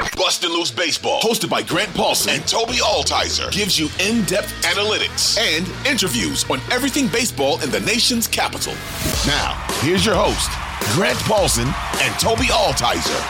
Bustin' Loose Baseball, hosted by Grant Paulson and Toby Altizer, gives you in-depth analytics and interviews on everything baseball in the nation's capital. Now, here's your host, Grant Paulson and Toby Altizer.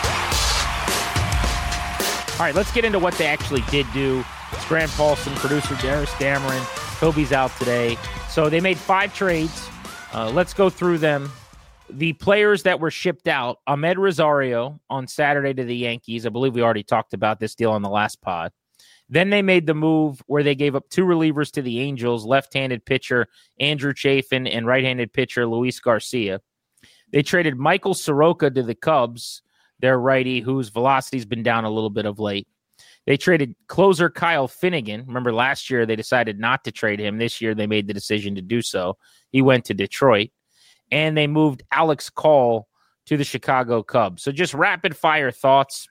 All right, let's get into what they actually did do. It's Grant Paulson, producer Darius Dameron. Toby's out today. So they made 5 trades. Let's go through them. The players that were shipped out, Ahmed Rosario on Saturday to the Yankees. I believe we already talked about this deal on the last pod. Then they made the move where they gave up 2 relievers to the Angels, left-handed pitcher Andrew Chafin and right-handed pitcher Luis Garcia. They traded Michael Soroka to the Cubs, their righty, whose velocity's been down a little bit of late. They traded closer Kyle Finnegan. Remember, last year they decided not to trade him. This year they made the decision to do so. He went to Detroit. And they moved Alex Call to the Chicago Cubs. So just rapid-fire thoughts.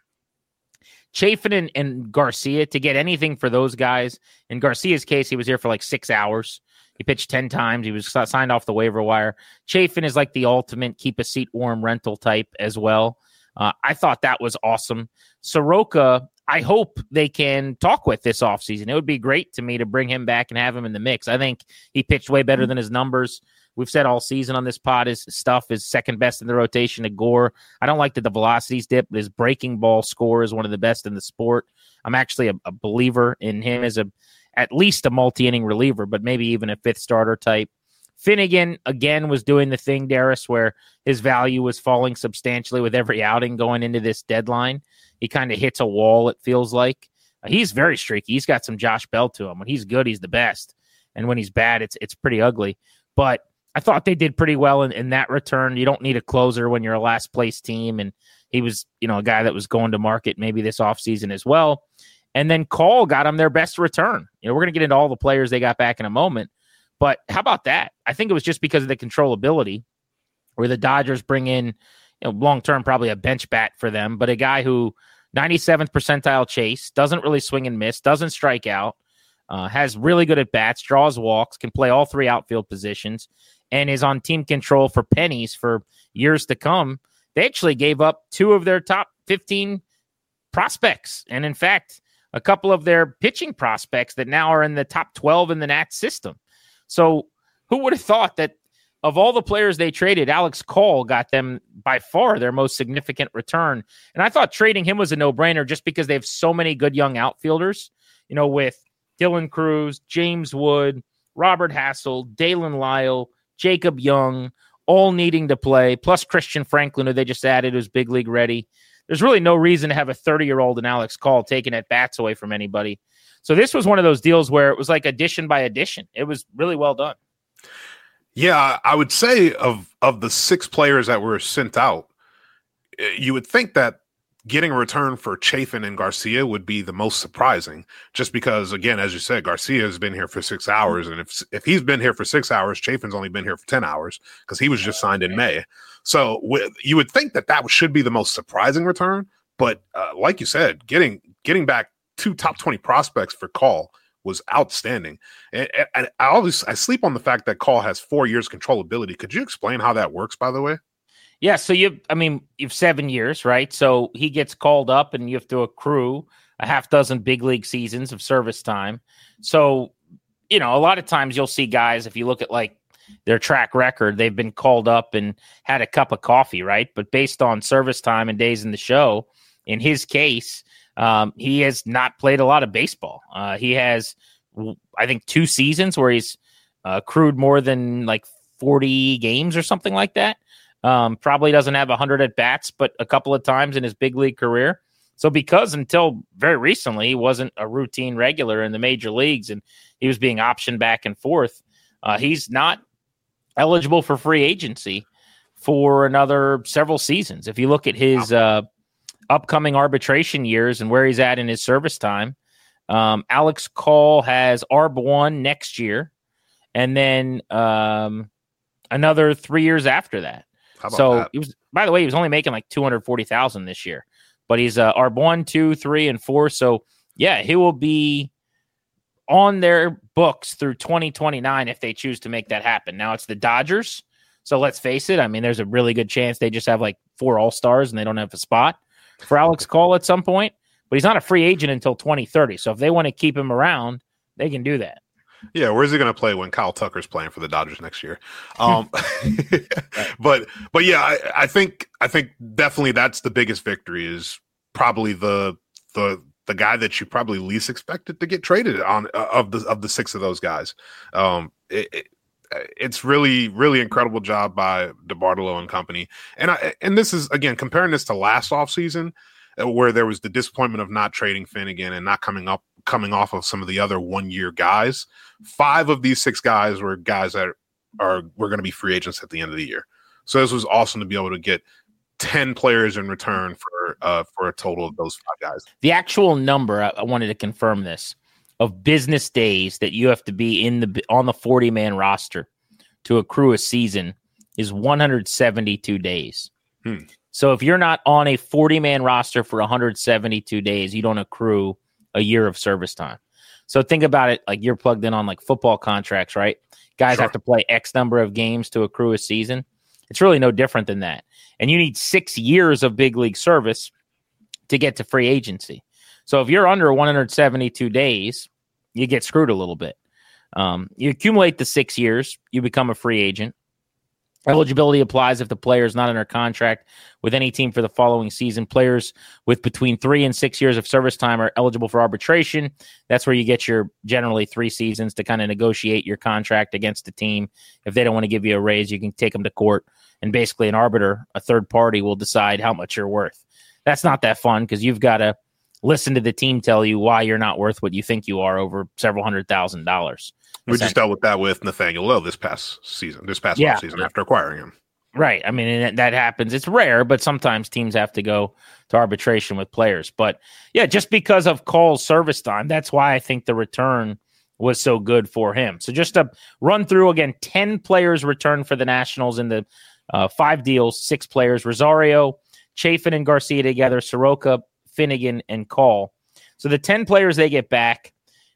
Chafin and Garcia, to get anything for those guys. In Garcia's case, he was here for like 6 hours. He pitched 10 times. He was signed off the waiver wire. Chafin is like the ultimate keep-a-seat-warm rental type as well. I thought that was awesome. Soroka, I hope they can talk with this offseason. It would be great to me to bring him back and have him in the mix. I think he pitched way better than his numbers. We've said all season on this pod, his stuff is second best in the rotation to Gore. I don't like that the velocities dip, but his breaking ball score is one of the best in the sport. I'm actually a believer in him as at least a multi-inning reliever, but maybe even a 5th starter type. Finnegan, again, was doing the thing, Darius, where his value was falling substantially with every outing going into this deadline. He kind of hits a wall, it feels like. He's very streaky. He's got some Josh Bell to him. When he's good, he's the best. And when he's bad, it's pretty ugly. But I thought they did pretty well in that return. You don't need a closer when you're a last-place team, and he was, a guy that was going to market maybe this offseason as well. And then Call got him their best return. We're going to get into all the players they got back in a moment, but how about that? I think it was just because of the controllability where the Dodgers bring in, long-term probably a bench bat for them, but a guy who 97th percentile chase, doesn't really swing and miss, doesn't strike out, has really good at-bats, draws walks, can play all 3 outfield positions, and is on team control for pennies for years to come. They actually gave up 2 of their top 15 prospects. And in fact, a couple of their pitching prospects that now are in the top 12 in the Nats system. So who would have thought that of all the players they traded, Alex Call got them by far their most significant return. And I thought trading him was a no-brainer just because they have so many good young outfielders, with Dylan Cruz, James Wood, Robert Hassel, Dalen Lyle, Jacob Young, all needing to play, plus Christian Franklin, who they just added, who's big league ready. There's really no reason to have a 30-year-old in Alex Call taking at bats away from anybody. So this was one of those deals where it was like addition by addition. It was really well done. Yeah, I would say of the 6 players that were sent out, you would think that getting a return for Chafin and Garcia would be the most surprising, just because, again, as you said, Garcia has been here for 6 hours. And if he's been here for 6 hours, Chafin's only been here for 10 hours because he was just signed in May. So you would think that should be the most surprising return. But like you said, getting back 2 top 20 prospects for Call was outstanding. And I sleep on the fact that Call has 4 years controllability. Could you explain how that works, by the way? Yeah, so you've 7 years, right? So he gets called up and you have to accrue a half dozen big league seasons of service time. So, a lot of times you'll see guys, if you look at like their track record, they've been called up and had a cup of coffee, right? But based on service time and days in the show, in his case, he has not played a lot of baseball. He has, I think, 2 seasons where he's accrued more than like 40 games or something like that. Probably doesn't have 100 at bats, but a couple of times in his big league career. So because until very recently, he wasn't a routine regular in the major leagues and he was being optioned back and forth, he's not eligible for free agency for another several seasons. If you look at his upcoming arbitration years and where he's at in his service time, Alex Call has ARB1 next year and then another 3 years after that. So that? He was, by the way, he was only making like $240,000 this year, but he's ARB1, 2, 3, and 4. So yeah, he will be on their books through 2029 if they choose to make that happen. Now it's the Dodgers. So let's face it. I mean, there's a really good chance they just have like 4 all-stars and they don't have a spot for Alex Call at some point. but he's not a free agent until 2030. So if they want to keep him around, they can do that. Yeah, where's he going to play when Kyle Tucker's playing for the Dodgers next year? But yeah, I think definitely that's the biggest victory, is probably the guy that you probably least expected to get traded on of the six of those guys. It's really incredible job by DeBartolo and company. And this is, again, comparing this to last offseason, where there was the disappointment of not trading Finnegan and not coming off of some of the other 1-year guys. 5 of these 6 guys were guys that were going to be free agents at the end of the year. So this was awesome to be able to get 10 players in return for a total of those 5 guys. The actual number, I wanted to confirm this, of business days that you have to be on the 40-man roster to accrue a season is 172 days. So if you're not on a 40-man roster for 172 days, you don't accrue a year of service time. So think about it like you're plugged in on like football contracts, right? Guys have to play X number of games to accrue a season. It's really no different than that. And you need 6 years of big league service to get to free agency. So if you're under 172 days, you get screwed a little bit. You accumulate the 6 years, you become a free agent. Eligibility applies if the player is not under contract with any team for the following season. Players with between 3 and 6 years of service time are eligible for arbitration. That's where you get your generally 3 seasons to kind of negotiate your contract against the team. If they don't want to give you a raise, you can take them to court, and basically an arbiter, a third party, will decide how much you're worth. That's not that fun because you've got to listen to the team tell you why you're not worth what you think you are over several $100,000. We just dealt with that with Nathaniel Lowe this past offseason after acquiring him. Right. I mean, and that happens. It's rare, but sometimes teams have to go to arbitration with players. But yeah, just because of Cole's service time, that's why I think the return was so good for him. So just to run through again, 10 players returned for the Nationals in the 5 deals, 6 players, Rosario, Chafin and Garcia together, Soroka, Finnegan, and Cole. So the 10 players they get back,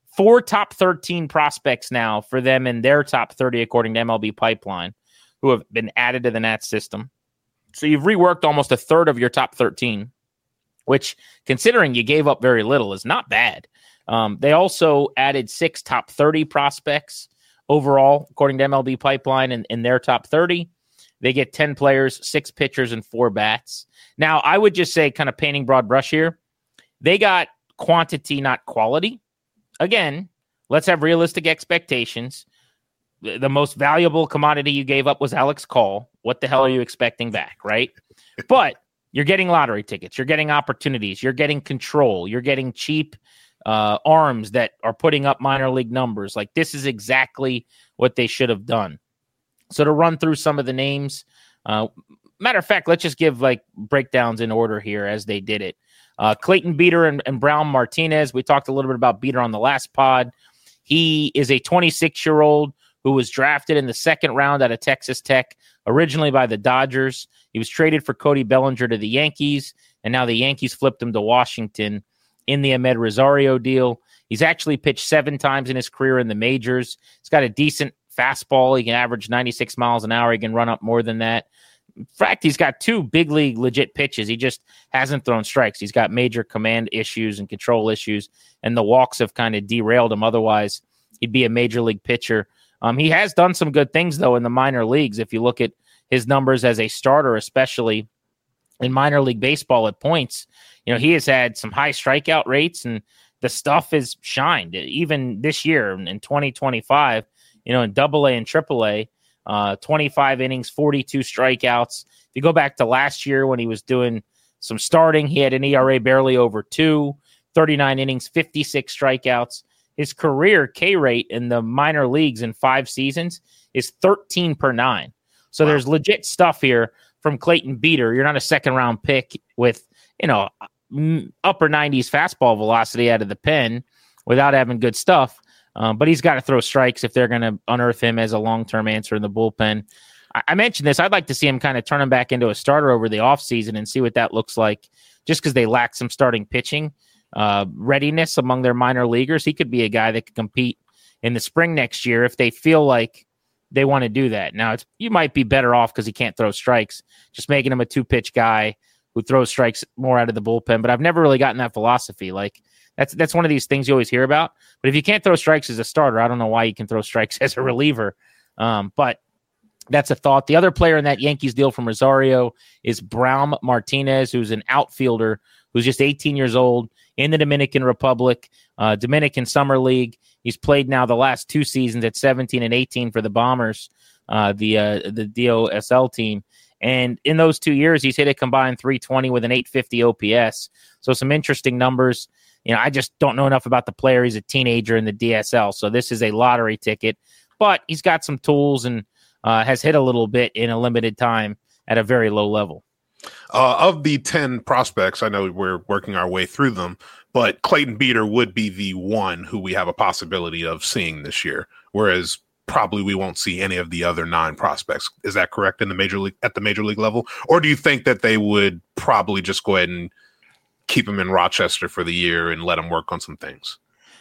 4 top 13 prospects now for them in their top 30, according to MLB Pipeline, who have been added to the Nats system. So you've reworked almost a third of your top 13, which, considering you gave up very little, is not bad. They also added 6 top 30 prospects overall, according to MLB Pipeline, in their top 30. They get 10 players, 6 pitchers, and 4 bats. Now, I would just say, kind of painting broad brush here, they got quantity, not quality. Again, let's have realistic expectations. The most valuable commodity you gave up was Alex Cole. What the hell are you expecting back, right? But you're getting lottery tickets. You're getting opportunities. You're getting control. You're getting cheap arms that are putting up minor league numbers. Like, this is exactly what they should have done. So to run through some of the names, matter of fact, let's just give like breakdowns in order here as they did it. Clayton Beeter and Brown Martinez. We talked a little bit about Beeter on the last pod. He is a 26-year-old who was drafted in the 2nd round out of Texas Tech, originally by the Dodgers. He was traded for Cody Bellinger to the Yankees, and now the Yankees flipped him to Washington in the Amed Rosario deal. He's actually pitched 7 times in his career in the majors. He's got a decent fastball. He can average 96 miles an hour. He can run up more than that. In fact, he's got 2 big league legit pitches. He just hasn't thrown strikes. He's got major command issues and control issues, and the walks have kind of derailed him. Otherwise, he'd be a major league pitcher. He has done some good things, though, in the minor leagues. If you look at his numbers as a starter, especially in minor league baseball at points, he has had some high strikeout rates, and the stuff has shined. Even this year in 2025, in AA and AAA, 25 innings, 42 strikeouts. If you go back to last year when he was doing some starting, he had an ERA barely over 2, 39 innings, 56 strikeouts. His career K rate in the minor leagues in 5 seasons is 13 per 9. So There's legit stuff here from Clayton Beeter. You're not a 2nd-round pick with, upper 90s fastball velocity out of the pen without having good stuff. But he's got to throw strikes if they're going to unearth him as a long-term answer in the bullpen. I mentioned this. I'd like to see him kind of turn him back into a starter over the offseason and see what that looks like, just because they lack some starting pitching readiness among their minor leaguers. He could be a guy that could compete in the spring next year if they feel like they want to do that. Now, you might be better off because he can't throw strikes, just making him a 2-pitch guy who throws strikes more out of the bullpen. But I've never really gotten that philosophy. Like that's one of these things you always hear about. But if you can't throw strikes as a starter, I don't know why you can throw strikes as a reliever. But that's a thought. The other player in that Yankees deal from Rosario is Braum Martinez, who's an outfielder who's just 18 years old in the Dominican Republic, Dominican Summer League. He's played now the last 2 seasons at 17 and 18 for the Bombers, the DOSL team. And in those 2 years, he's hit a combined .320 with an .850 OPS. So some interesting numbers. I just don't know enough about the player. He's a teenager in the DSL, so this is a lottery ticket. But he's got some tools and has hit a little bit in a limited time at a very low level. Of the 10 prospects, I know we're working our way through them, but Clayton Beeter would be the one who we have a possibility of seeing this year, whereas probably we won't see any of the other 9 prospects. Is that correct at the major league level? Or do you think that they would probably just go ahead and keep him in Rochester for the year and let him work on some things?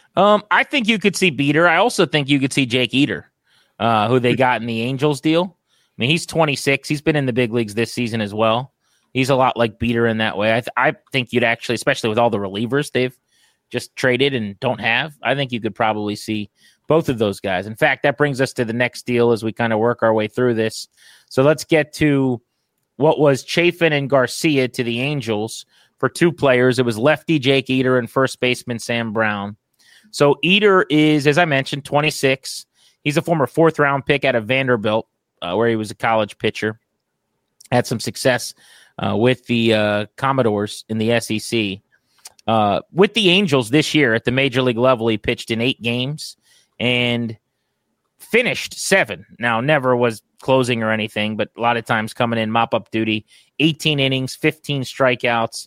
I think you could see Beeter. I also think you could see Jake Eder, who they got in the Angels deal. I mean, he's 26. He's been in the big leagues this season as well. He's a lot like Beeter in that way. I think you'd actually, especially with all the relievers they've just traded and don't have, I think you could probably see both of those guys. In fact, that brings us to the next deal as we kind of work our way through this. So let's get to what was Chafin and Garcia to the Angels for 2 players. It was lefty Jake Eder and first baseman Sam Brown. So Eder is, as I mentioned, 26. He's a former 4th-round pick out of Vanderbilt, where he was a college pitcher. Had some success with the Commodores in the SEC. With the Angels this year at the major league level, he pitched in 8 games and finished 7. Now, never was closing or anything, but a lot of times coming in mop-up duty. 18 innings, 15 strikeouts,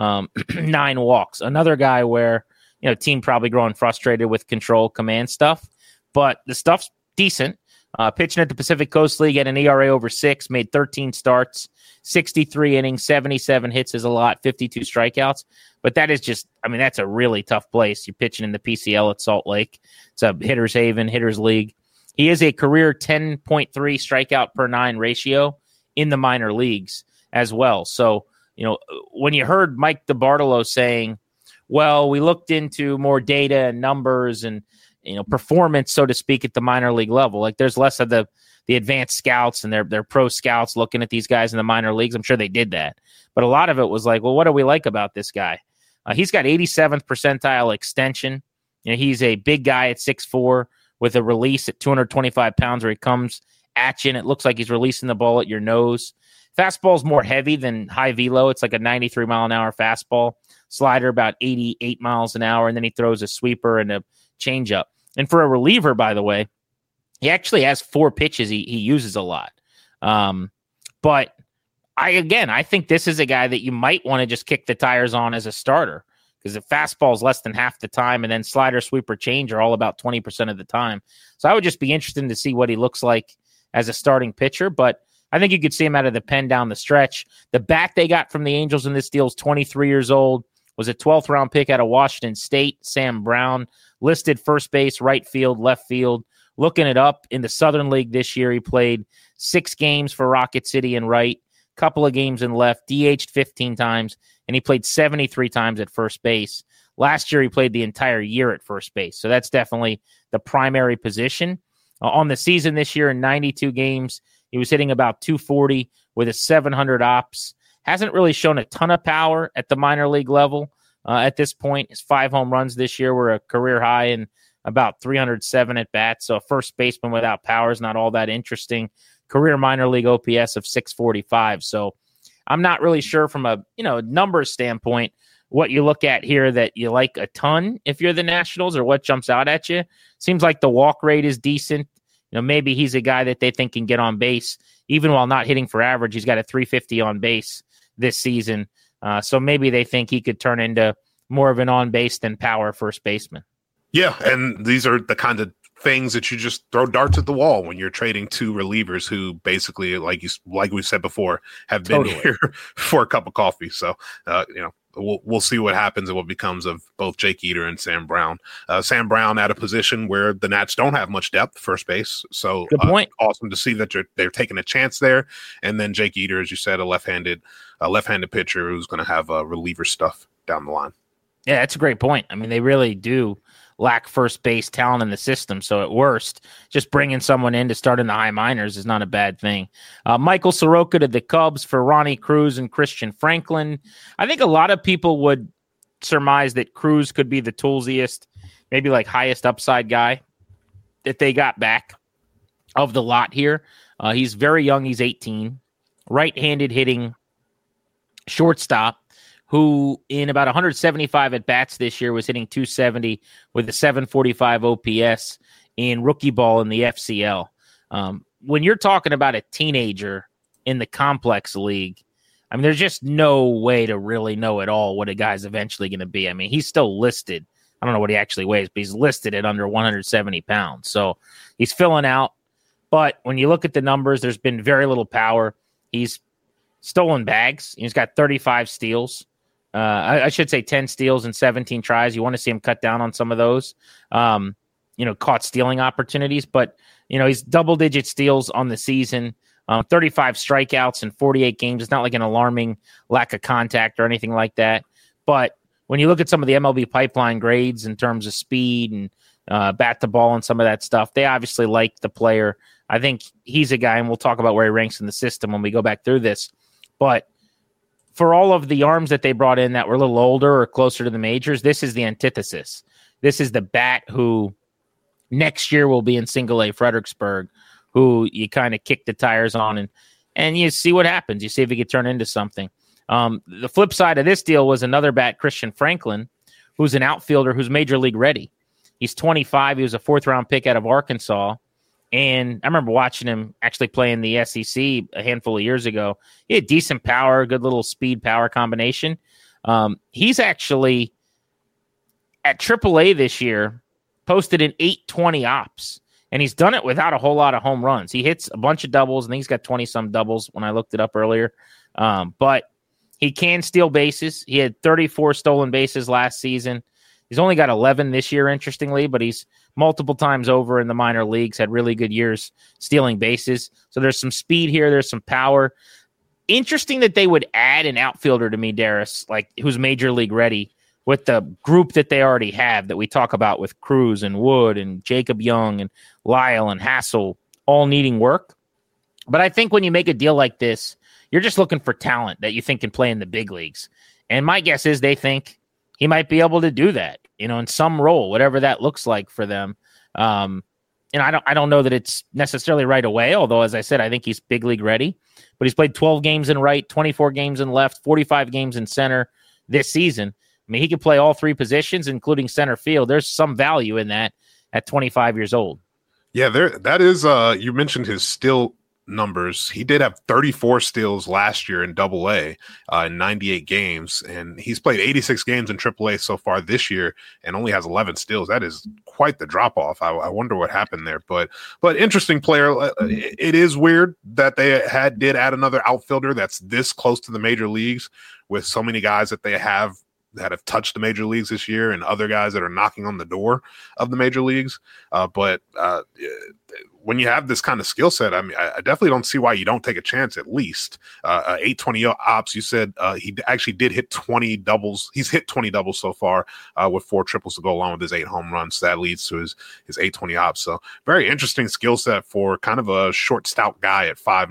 9 walks. Another guy where, team probably growing frustrated with control, command stuff, but the stuff's decent. Pitching at the Pacific Coast League at an ERA over 6, made 13 starts, 63 innings, 77 hits is a lot, 52 strikeouts. But that is just, that's a really tough place. You're pitching in the PCL at Salt Lake. It's a hitter's haven, hitter's league. He is a career 10.3 strikeout per 9 ratio in the minor leagues as well. So, when you heard Mike DiBartolo saying, well, we looked into more data and numbers and, performance, so to speak, at the minor league level. Like there's less of the advanced scouts and their pro scouts looking at these guys in the minor leagues. I'm sure they did that. But a lot of it was like, well, what do we like about this guy? He's got 87th percentile extension. He's a big guy at 6'4", with a release at 225 pounds where he comes at you and it looks like he's releasing the ball at your nose. Fastball's more heavy than high velo. It's like a 93 mile an hour fastball. Slider about 88 miles an hour, and then he throws a sweeper and a changeup. And for a reliever, by the way, he actually has 4 pitches he uses a lot. But I think this is a guy that you might want to just kick the tires on as a starter, because the fastball is less than half the time, and then slider, sweeper, change are all about 20% of the time. So I would just be interested to see what he looks like as a starting pitcher, but I think you could see him out of the pen down the stretch. The bat they got from the Angels in this deal is 23 years old, was a 12th round pick out of Washington State, Sam Brown, listed first base, right field, left field. Looking it up, in the Southern League this year, he played 6 games for Rocket City and right, couple of games in left, DH'd 15 times, and he played 73 times at first base. Last year, he played the entire year at first base, so that's definitely the primary position. On the season this year, in 92 games, he was hitting about 240 with a 700 ops. Hasn't really shown a ton of power at the minor league level at this point. His 5 home runs this year were a career high and about 307 at bats. So a first baseman without power is not all that interesting. Career minor league OPS of 645. So I'm not really sure from a numbers standpoint what you look at here that you like a ton if you're the Nationals, or what jumps out at you. Seems like the walk rate is decent. Maybe he's a guy that they think can get on base even while not hitting for average. He's got a 350 on base this season. So maybe they think he could turn into more of an on-base than power first baseman. Yeah, and these are the kind of things that you just throw darts at the wall when you're trading 2 relievers who basically, like we've said before, have been here for a cup of coffee. So, we'll see what happens and what becomes of both Jake Eder and Sam Brown. Sam Brown at a position where the Nats don't have much depth, first base. So good point. Awesome to see that they're taking a chance there. And then Jake Eder, as you said, a left-handed pitcher who's going to have reliever stuff down the line. Yeah, that's a great point. I mean, they really do lack first base talent in the system. So at worst, just bringing someone in to start in the high minors is not a bad thing. Michael Soroka to the Cubs for Ronnie Cruz and Christian Franklin. I think a lot of people would surmise that Cruz could be the toolsiest, maybe like highest upside guy that they got back of the lot here. He's very young. He's 18, right-handed hitting shortstop, who in about 175 at-bats this year was hitting 270 with a 745 OPS in rookie ball in the FCL. When you're talking about a teenager in the complex league, I mean, there's just no way to really know at all what a guy's eventually going to be. I mean, he's still listed. I don't know what he actually weighs, but he's listed at under 170 pounds. So he's filling out. But when you look at the numbers, there's been very little power. He's stolen bags. He's got 35 steals. I should say 10 steals and 17 tries. You want to see him cut down on some of those, caught stealing opportunities. But, he's double-digit steals on the season, 35 strikeouts in 48 games. It's not like an alarming lack of contact or anything like that. But when you look at some of the MLB pipeline grades in terms of speed and bat to ball and some of that stuff, they obviously like the player. I think he's a guy, and we'll talk about where he ranks in the system when we go back through this. But for all of the arms that they brought in that were a little older or closer to the majors, this is the antithesis. This is the bat who next year will be in single A Fredericksburg, who you kind of kick the tires on and you see what happens. You see if he could turn into something. The flip side of this deal was another bat, Christian Franklin, who's an outfielder who's major league ready. He's 25. He was a 4th-round pick out of Arkansas. And I remember watching him actually play in the SEC a handful of years ago. He had decent power, good little speed-power combination. He's actually, at AAA this year, posted an 820 ops, and he's done it without a whole lot of home runs. He hits a bunch of doubles, and he's got 20-some doubles when I looked it up earlier. But he can steal bases. He had 34 stolen bases last season. He's only got 11 this year, interestingly, but he's multiple times over in the minor leagues, had really good years stealing bases. So there's some speed here. There's some power. Interesting that they would add an outfielder to me, Darius, like who's major league ready with the group that they already have that we talk about with Cruz and Wood and Jacob Young and Lyle and Hassel all needing work. But I think when you make a deal like this, you're just looking for talent that you think can play in the big leagues. And my guess is they think he might be able to do that, in some role, whatever that looks like for them. I don't know that it's necessarily right away, although, as I said, I think he's big league ready. But he's played 12 games in right, 24 games in left, 45 games in center this season. I mean, he could play all 3 positions, including center field. There's some value in that at 25 years old. Yeah, that is, you mentioned his steal numbers. He did have 34 steals last year in AA in 98 games, and he's played 86 games in AAA so far this year and only has 11 steals. That is quite the drop-off. I wonder what happened there, but interesting player. It is weird that they did add another outfielder that's this close to the major leagues with so many guys that they have that have touched the major leagues this year and other guys that are knocking on the door of the major leagues. But when you have this kind of skill set, I mean, I definitely don't see why you don't take a chance at least. 820 ops, you said he actually did hit 20 doubles. He's hit 20 doubles so far with 4 triples to go along with his 8 home runs. So that leads to his 820 ops. So very interesting skill set for kind of a short, stout guy at 5'9",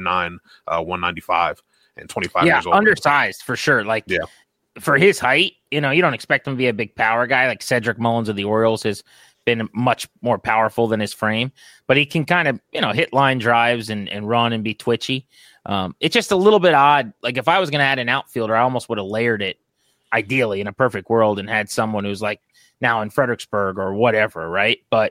195 and 25 years old. Undersized for sure. For his height, you don't expect him to be a big power guy like Cedric Mullins of the Orioles has been much more powerful than his frame, but he can kind of, hit line drives and run and be twitchy. It's just a little bit odd. Like if I was going to add an outfielder, I almost would have layered it ideally in a perfect world and had someone who's like now in Fredericksburg or whatever. Right. But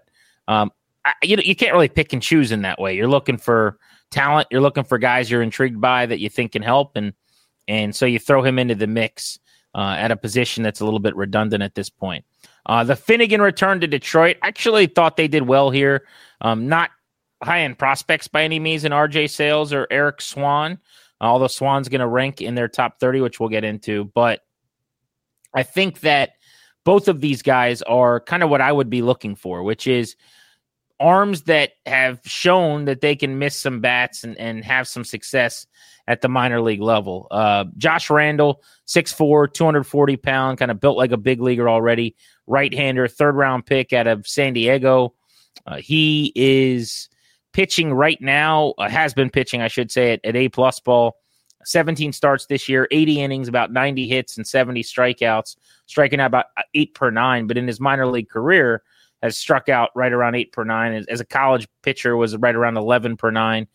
you can't really pick and choose in that way. You're looking for talent. You're looking for guys you're intrigued by that you think can help. And so you throw him into the mix at a position that's a little bit redundant at this point. The Finnegan return to Detroit. Actually thought they did well here. Not high-end prospects by any means in RJ Sales or Eric Swan, although Swan's going to rank in their top 30, which we'll get into. But I think that both of these guys are kind of what I would be looking for, which is arms that have shown that they can miss some bats and have some success at the minor league level. Josh Randall, 6'4", 240-pound, kind of built like a big leaguer already. Right-hander, third-round pick out of San Diego. He is pitching right now, has been pitching, I should say, at A-plus ball. 17 starts this year, 80 innings, about 90 hits and 70 strikeouts, striking out about 8 per 9. But in his minor league career, has struck out right around 8 per 9. As a college pitcher, was right around 11 per 9.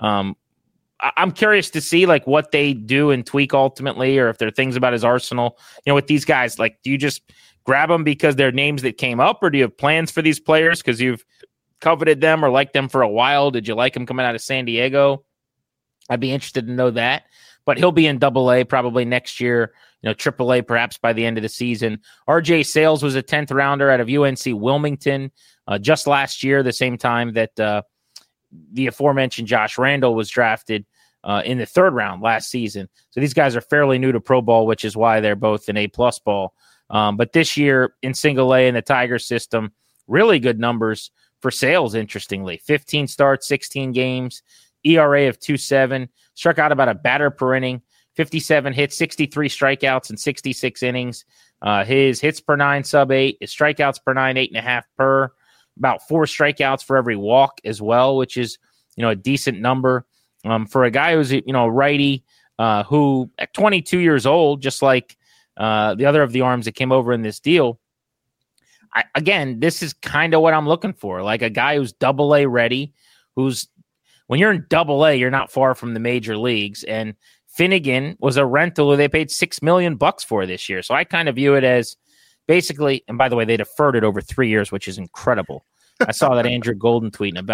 I'm curious to see like what they do and tweak ultimately, or if there are things about his arsenal. With these guys, like, do you just grab them because they're names that came up, or do you have plans for these players because you've coveted them or liked them for a while? Did you like them coming out of San Diego? I'd be interested to know that. But he'll be in Double-A probably next year, Triple-A perhaps by the end of the season. RJ Sales was a 10th rounder out of UNC Wilmington just last year, the same time that the aforementioned Josh Randall was drafted in the 3rd round last season. So these guys are fairly new to pro ball, which is why they're both in A-plus ball. But this year in Single-A in the Tiger system, really good numbers for Sales, interestingly. 15 starts, 16 games, ERA of 2.7, struck out about a batter per inning, 57 hits, 63 strikeouts in 66 innings. His hits per 9, sub-8. His strikeouts per 9, 8.5 per. About 4 strikeouts for every walk as well, which is, a decent number. For a guy who's, a righty who at 22 years old, just like the other of the arms that came over in this deal, again, this is kind of what I'm looking for. Like a guy who's Double-A ready, who's, when you're in Double-A, you're not far from the major leagues. And Finnegan was a rental who they paid $6 million for this year. So I kind of view it as basically, and by the way, they deferred it over 3 years, which is incredible. I saw that Andrew Golden tweet and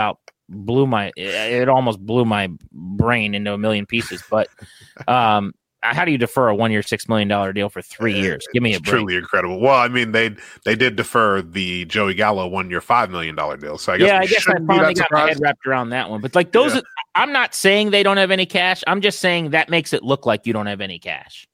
it almost blew my brain into a million pieces. But how do you defer a 1 year, $6 million deal for 3 years? Give me a break. Truly incredible. Well, I mean, they did defer the Joey Gallo 1 year, $5 million deal. So I guess I finally got my head wrapped around that one. But like those, I'm not saying they don't have any cash. I'm just saying that makes it look like you don't have any cash.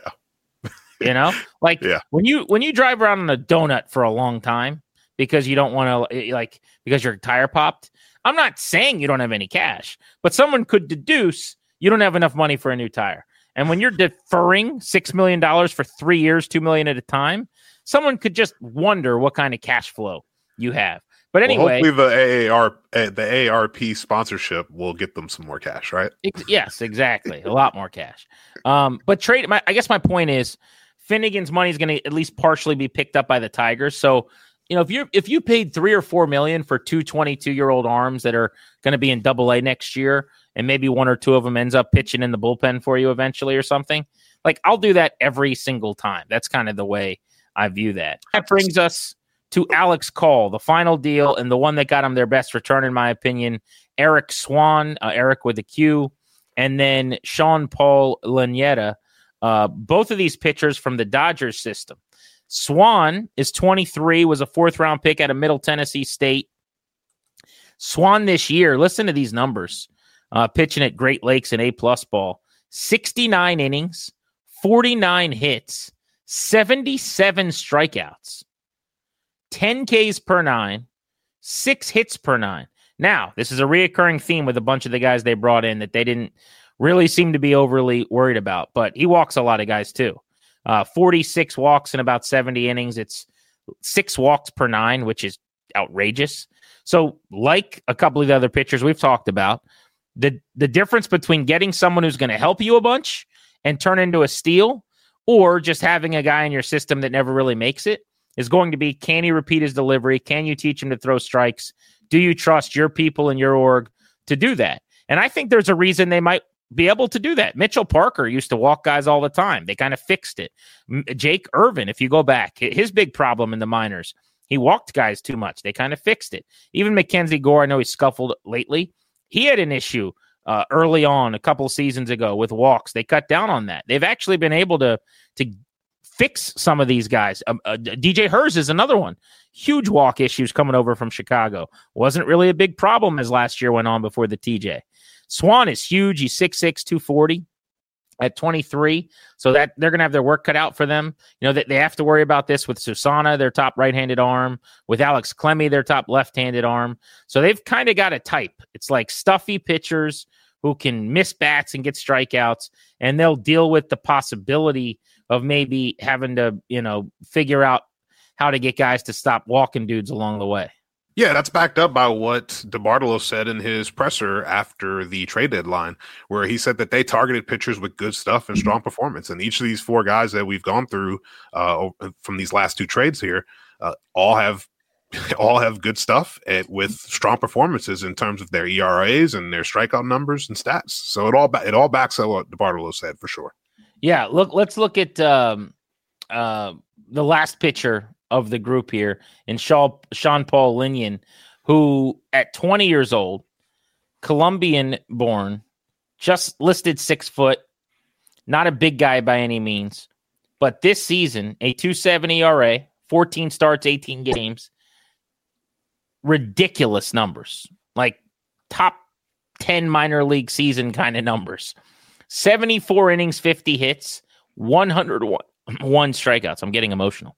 Yeah. When you drive around on a donut for a long time because you don't want to, because your tire popped, I'm not saying you don't have any cash, but someone could deduce you don't have enough money for a new tire. And when you're deferring $6 million for 3 years, $2 million at a time, someone could just wonder what kind of cash flow you have. But anyway, hopefully the AARP sponsorship will get them some more cash, right? Yes, exactly, a lot more cash. But I guess my point is, Finnegan's money is going to at least partially be picked up by the Tigers. So, if you paid $3 or $4 million for 2 22-year-old arms that are going to be in Double-A next year, and maybe 1 or 2 of them ends up pitching in the bullpen for you eventually or something, like I'll do that every single time. That's kind of the way I view that. That brings us to Alex Call, the final deal, and the one that got him their best return, in my opinion. Eric Swan, Eric with a Q, and then Sean Paul Lanieta. Both of these pitchers from the Dodgers system. Swan is 23, was a 4th-round pick out of Middle Tennessee State. Swan this year, listen to these numbers, pitching at Great Lakes in A-plus ball. 69 innings, 49 hits, 77 strikeouts, 10 Ks per 9, 6 hits per 9. Now, this is a reoccurring theme with a bunch of the guys they brought in that they didn't really seem to be overly worried about, but he walks a lot of guys too. 46 walks in about 70 innings. It's 6 walks per 9, which is outrageous. So like a couple of the other pitchers we've talked about, the difference between getting someone who's going to help you a bunch and turn into a steal, or just having a guy in your system that never really makes it, is going to be, can he repeat his delivery? Can you teach him to throw strikes? Do you trust your people in your org to do that? And I think there's a reason they might be able to do that. Mitchell Parker used to walk guys all the time. They kind of fixed it. Jake Irvin, if you go back, his big problem in the minors, he walked guys too much. They kind of fixed it. Even Mackenzie Gore, I know he scuffled lately. He had an issue early on a couple seasons ago with walks. They cut down on that. They've actually been able to fix some of these guys. DJ Hers is another one. Huge walk issues coming over from Chicago. Wasn't really a big problem as last year went on before the TJ. Swan is huge. He's 6'6", 240. at 23. So that they're going to have their work cut out for them. You know, that they have to worry about this with Susana, their top right-handed arm, with Alex Clemmie, their top left-handed arm. So they've kind of got a type. It's like stuffy pitchers who can miss bats and get strikeouts, and they'll deal with the possibility of maybe having to, you know, figure out how to get guys to stop walking dudes along the way. Yeah, that's backed up by what DeBartolo said in his presser after the trade deadline, where he said that they targeted pitchers with good stuff and strong performance. And each of these four guys that we've gone through from these last two trades here all have good stuff with strong performances in terms of their ERAs and their strikeout numbers and stats. So it all backs up what DeBartolo said for sure. Yeah, let's look at the last pitcher of the group here, and Sean Paul Linyon, who at 20 years old, Colombian born, just listed 6 foot, not a big guy by any means, but this season, a 2.70 ERA, 14 starts, 18 games, ridiculous numbers, like top 10 minor league season kind of numbers. 74 innings, 50 hits, 101 strikeouts. I'm getting emotional.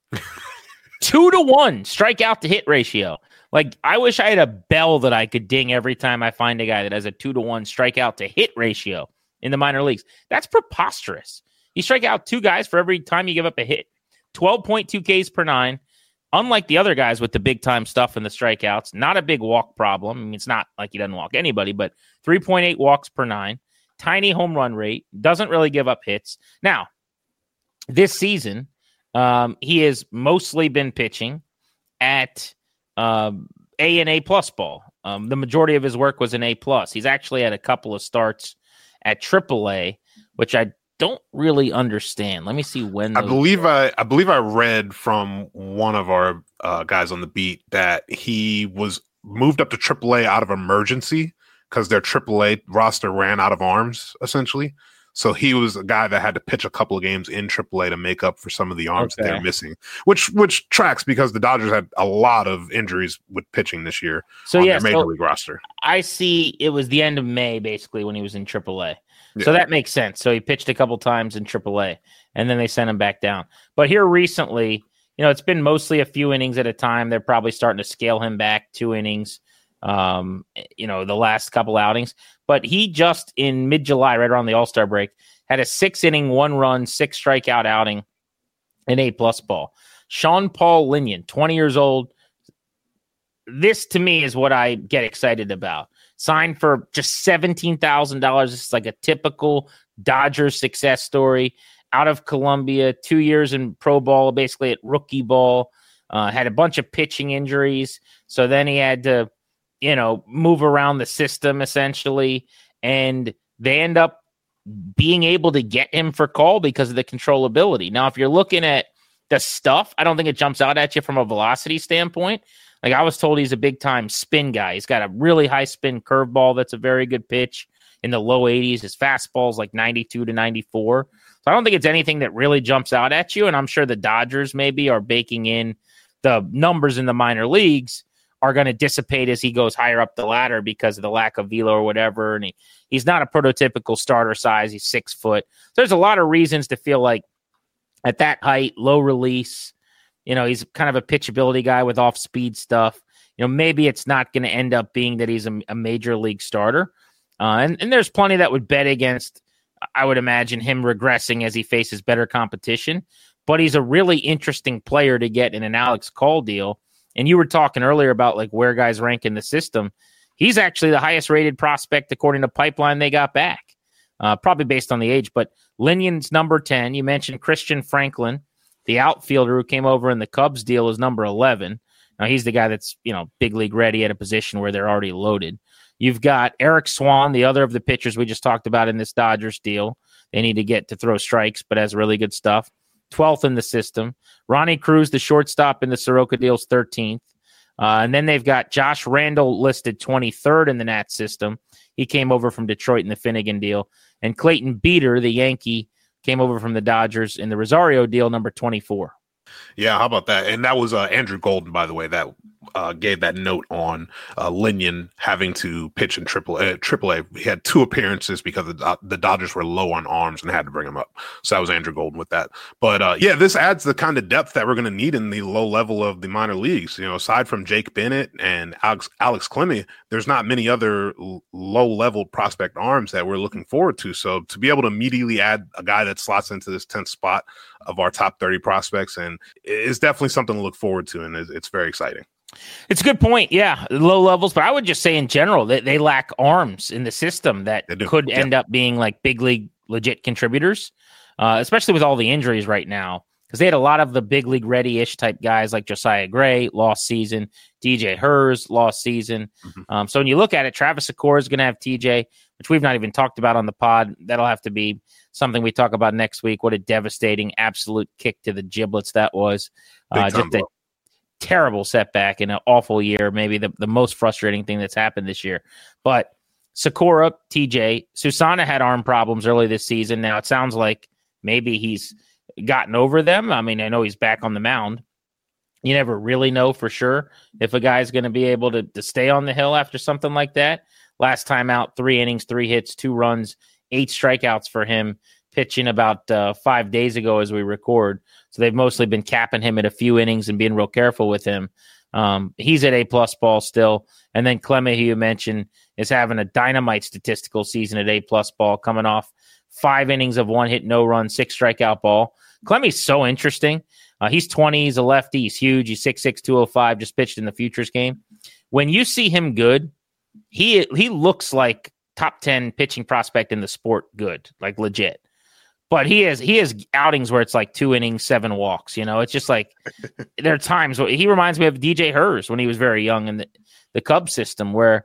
2-to-1 strikeout to hit ratio. Like, I wish I had a bell that I could ding every time I find a guy that has a 2-to-1 strikeout to hit ratio in the minor leagues. That's preposterous. You strike out 2 guys for every time you give up a hit. 12.2 Ks per 9. Unlike the other guys with the big time stuff and the strikeouts, not a big walk problem. I mean, it's not like he doesn't walk anybody, but 3.8 walks per 9. Tiny home run rate. Doesn't really give up hits. Now, this season, he has mostly been pitching at A and A plus ball. The majority of his work was in A plus. He's actually had a couple of starts at AAA, which I don't really understand. Let me see when. I believe I read from one of our guys on the beat that he was moved up to AAA out of emergency because their AAA roster ran out of arms, essentially. So he was a guy that had to pitch a couple of games in AAA to make up for some of the arms that they're missing, which tracks because the Dodgers had a lot of injuries with pitching this year on their major league roster. I see it was the end of May, basically, when he was in AAA. Yeah. So that makes sense. So he pitched a couple times in AAA, and then they sent him back down. But here recently, you know, it's been mostly a few innings at a time. They're probably starting to scale him back 2 innings, you know, the last couple outings. But he just in mid-July, right around the All-Star break, had a 6-inning, 1-run, 6 strikeout outing in A+ ball. Sean Paul Linyon, 20 years old. This, to me, is what I get excited about. Signed for just $17,000. This is like a typical Dodgers success story. Out of Colombia, 2 years in pro ball, basically at rookie ball. Had a bunch of pitching injuries. So then he had to, you know, move around the system essentially. And they end up being able to get him for call because of the controllability. Now, if you're looking at the stuff, I don't think it jumps out at you from a velocity standpoint. Like, I was told he's a big-time spin guy. He's got a really high-spin curveball that's a very good pitch in the low 80s. His fastball is like 92 to 94. So I don't think it's anything that really jumps out at you, and I'm sure the Dodgers maybe are baking in the numbers in the minor leagues are going to dissipate as he goes higher up the ladder because of the lack of velo or whatever, and he's not a prototypical starter size. He's 6 foot. So there's a lot of reasons to feel like at that height, low release, you know, he's kind of a pitchability guy with off-speed stuff. You know, maybe it's not going to end up being that he's a major league starter. And there's plenty that would bet against, I would imagine, him regressing as he faces better competition. But he's a really interesting player to get in an Alex Call deal. And you were talking earlier about like where guys rank in the system. He's actually the highest rated prospect according to Pipeline they got back, probably based on the age. But Linyon's number 10. You mentioned Christian Franklin, the outfielder who came over in the Cubs deal, is number 11. Now he's the guy that's, you know, big league ready at a position where they're already loaded. You've got Eric Swan, the other of the pitchers we just talked about in this Dodgers deal. They need to get to throw strikes, but has really good stuff. 12th in the system. Ronnie Cruz, the shortstop in the Soroka deal's 13th. And then they've got Josh Randall listed 23rd in the Nats system. He came over from Detroit in the Finnegan deal. And Clayton Beeter, the Yankee, came over from the Dodgers in the Rosario deal, number 24. Yeah, how about that? And that was Andrew Golden, by the way, that gave that note on Linyon having to pitch in AAA. He had 2 appearances because the Dodgers were low on arms and had to bring him up. So that was Andrew Golden with that. But this adds the kind of depth that we're going to need in the low level of the minor leagues. Aside from Jake Bennett and Alex Clemmie, there's not many other low level prospect arms that we're looking forward to. So to be able to immediately add a guy that slots into this 10th spot of our top 30 prospects, and it's definitely something to look forward to, and it's very exciting. It's a good point. Yeah, low levels, but I would just say in general that they lack arms in the system that could end up being like big league legit contributors, especially with all the injuries right now. Because they had a lot of the big league ready-ish type guys like Josiah Gray, lost season, DJ Hers, lost season. Mm-hmm. So when you look at it, Travis Secor is going to have TJ, which we've not even talked about on the pod. That'll have to be something we talk about next week. What a devastating, absolute kick to the giblets that was. Just a terrible setback in an awful year, maybe the most frustrating thing that's happened this year. But Sakura, TJ, Susana had arm problems early this season. Now it sounds like maybe he's gotten over them. I mean, I know he's back on the mound. You never really know for sure if a guy's going to be able to stay on the hill after something like that. Last time out, 3 innings, 3 hits, 2 runs, 8 strikeouts for him, pitching about 5 days ago as we record. So they've mostly been capping him at a few innings and being real careful with him. He's at A+ ball still. And then Clemmie, who you mentioned, is having a dynamite statistical season at A+ ball, coming off 5 innings of 1 hit, no run, 6 strikeout ball. Clemmie's so interesting. He's 20. He's a lefty. He's huge. He's 6'6", 205, just pitched in the Futures game. When you see him good, he looks like top 10 pitching prospect in the sport good, like legit. But he has outings where it's like 2 innings, 7 walks. It's just like there are times where he reminds me of DJ Hers when he was very young in the Cubs system, where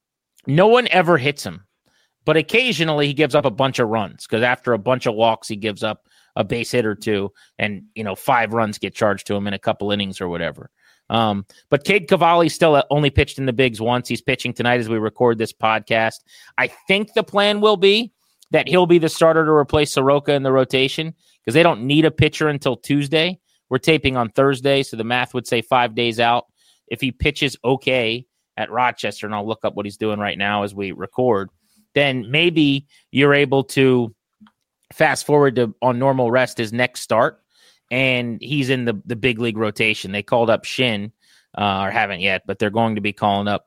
no one ever hits him. But occasionally he gives up a bunch of runs because after a bunch of walks, he gives up a base hit or 2, and 5 runs get charged to him in a couple innings or whatever. But Cade Cavalli still only pitched in the bigs once. He's pitching tonight as we record this podcast. I think the plan will be that he'll be the starter to replace Soroka in the rotation because they don't need a pitcher until Tuesday. We're taping on Thursday, so the math would say 5 days out. If he pitches okay at Rochester, and I'll look up what he's doing right now as we record, then maybe you're able to fast forward to on normal rest his next start, and he's in the big league rotation. They called up Shin, or haven't yet, but they're going to be calling up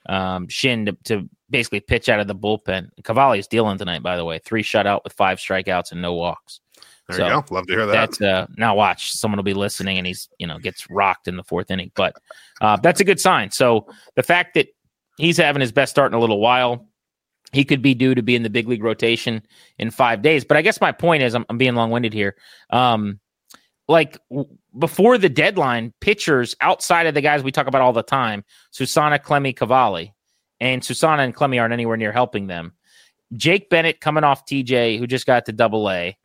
Shin to basically pitch out of the bullpen. Cavalli's dealing tonight, by the way. 3 shutout with 5 strikeouts and no walks. There you go. Love to hear that. That's now watch. Someone will be listening and he's gets rocked in the 4th inning. But that's a good sign. So the fact that he's having his best start in a little while, he could be due to be in the big league rotation in 5 days. But I guess my point is, I'm being long-winded here. Before the deadline, pitchers outside of the guys we talk about all the time, Susana, Clemmie, Cavalli, and Susana and Clemmie aren't anywhere near helping them. Jake Bennett coming off TJ, who just got to AA.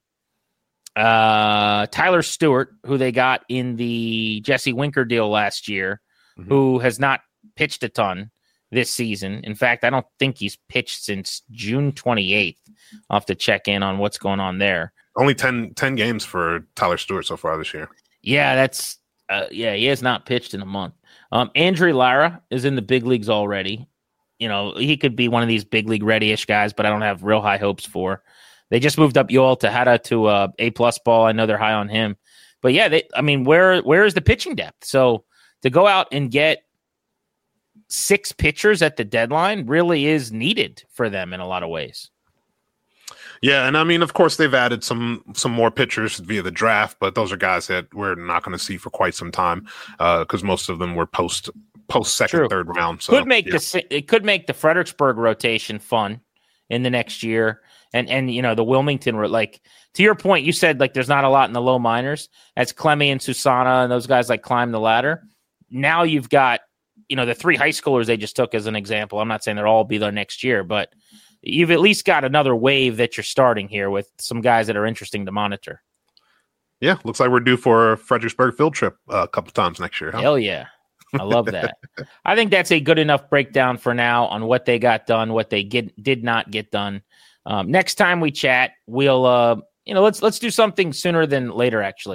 Tyler Stewart, who they got in the Jesse Winker deal last year, who has not pitched a ton this season. In fact, I don't think he's pitched since June 28th. I'll have to check in on what's going on there. Only 10 games for Tyler Stewart so far this year. Yeah, that's he has not pitched in a month. Andrew Lara is in the big leagues already. He could be one of these big league ready-ish guys, but I don't have real high hopes for. They just moved up Yoel Tejada to A+ ball. I know they're high on him. But yeah, where is the pitching depth? So to go out and get 6 pitchers at the deadline really is needed for them in a lot of ways. Yeah, and I mean, of course, they've added some more pitchers via the draft, but those are guys that we're not going to see for quite some time because most of them were post second, True. Third round. So it could make the Fredericksburg rotation fun in the next year, and the Wilmington to your point, you said there's not a lot in the low minors as Clemmie and Susana and those guys climb the ladder. Now you've got the 3 high schoolers they just took as an example. I'm not saying they'll all be there next year, but you've at least got another wave that you're starting here with some guys that are interesting to monitor. Yeah, looks like we're due for a Fredericksburg field trip a couple times next year. Huh? Hell yeah. I love that. I think that's a good enough breakdown for now on what they got done, what they did not get done. Next time we chat, we'll let's do something sooner than later, actually.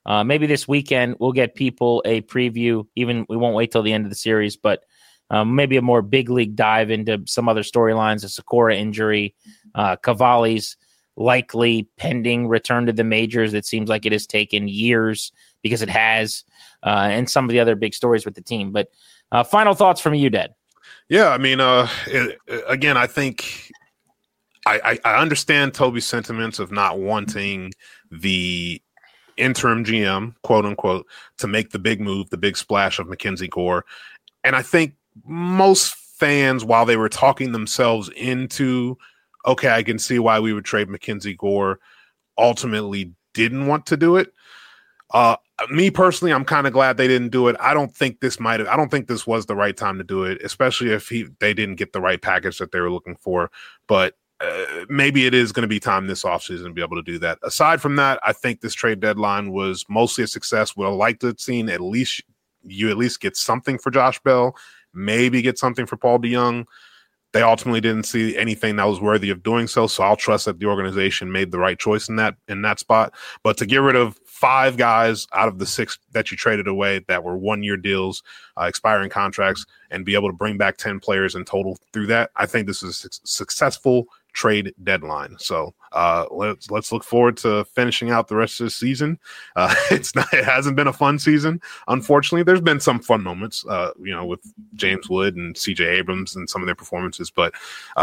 Maybe this weekend we'll get people a preview. Even we won't wait till the end of the series, but maybe a more big league dive into some other storylines, a Sakura injury, Cavalli's likely pending return to the majors. It seems like it has taken years because it has, and some of the other big stories with the team. But final thoughts from you, Dad. Yeah, I mean, again, I think I understand Toby's sentiments of not wanting the interim GM, quote unquote, to make the big move, the big splash of Mackenzie Gore. And I think most fans, while they were talking themselves into, okay, I can see why we would trade Mackenzie Gore, ultimately didn't want to do it. Me personally, I'm kind of glad they didn't do it. I don't think this was the right time to do it, especially if they didn't get the right package that they were looking for. But maybe it is going to be time this offseason to be able to do that. Aside from that, I think this trade deadline was mostly a success. Would have liked to have seen at least get something for Josh Bell, maybe get something for Paul DeJong. They ultimately didn't see anything that was worthy of doing so. So I'll trust that the organization made the right choice in that spot. But to get rid of 5 guys out of the 6 that you traded away that were 1-year deals, expiring contracts, and be able to bring back 10 players in total through that, I think this is a successful trade deadline. So let's look forward to finishing out the rest of the season. It hasn't been a fun season, unfortunately. There's been some fun moments, with James Wood and CJ Abrams and some of their performances, but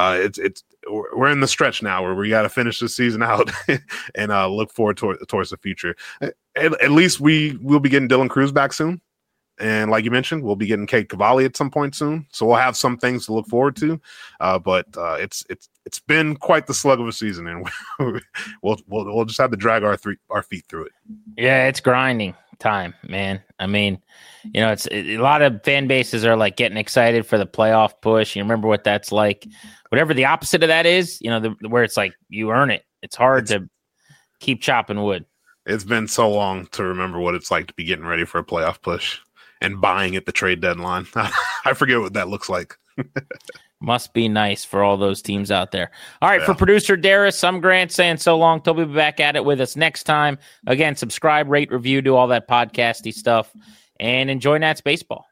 we're in the stretch now where we got to finish the season out and look forward towards the future. At least we'll be getting Dylan Cruz back soon. And like you mentioned, we'll be getting Cade Cavalli at some point soon. So we'll have some things to look forward to. But it's been quite the slug of a season, and we'll just have to drag our feet through it. Yeah, it's grinding time, man. I mean, it's a lot of fan bases are like getting excited for the playoff push. You remember what that's like. Whatever the opposite of that is, where it's like you earn it. It's hard to keep chopping wood. It's been so long to remember what it's like to be getting ready for a playoff push and buying at the trade deadline. I forget what that looks like. Must be nice for all those teams out there. All right, yeah. For producer Darius, I'm Grant saying so long. Toby will be back at it with us next time. Again, subscribe, rate, review, do all that podcasty stuff, and enjoy Nats baseball.